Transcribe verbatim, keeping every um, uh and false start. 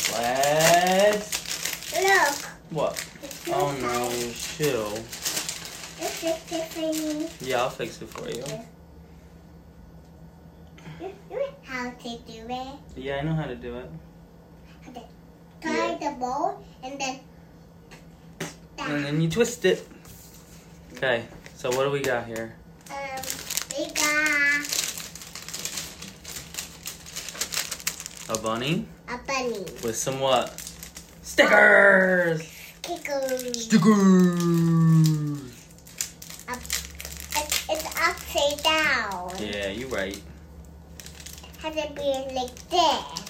Let's... Look. What? Oh no, chill. Let's fix it for me. Yeah, I'll fix it for you. You know how to do it. Yeah, I know how to do it. Okay. Tie the bow and then. And then you twist it. Okay, so what do we got here? Um, we got A bunny a bunny. with some what? Stickers! Stickers. Stickers! Up, it, it's upside down. Yeah, you're right. Has to be like this.